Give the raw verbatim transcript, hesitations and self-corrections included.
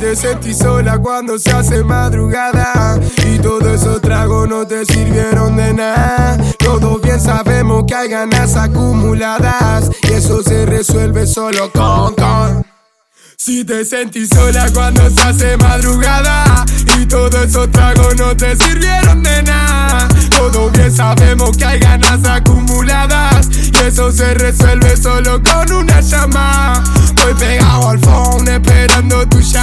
te sentís sola cuando se hace madrugada y todos esos tragos no te sirvieron de nada. Todos bien sabemos que hay ganas acumuladas y eso se resuelve solo con con. Si te sentís sola cuando se hace madrugada y todos esos tragos no te sirvieron de nada. Todos bien sabemos que hay ganas acumuladas y eso se resuelve solo con